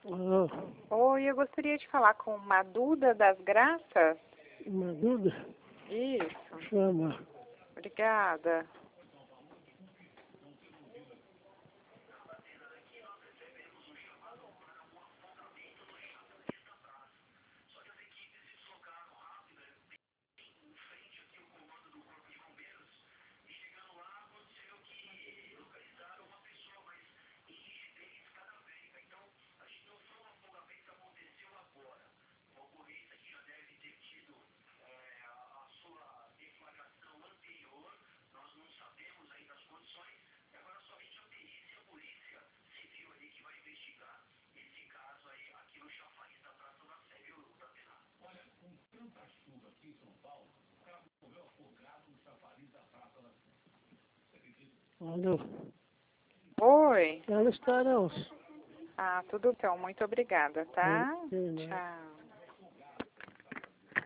Alô, Oi, eu gostaria de falar com Maduda das Graças. uma dúvida? Isso, Chama. obrigada. Alô, Oi. ela está não. Ah, tudo bem. Muito obrigada, tá? Não, não. Tchau.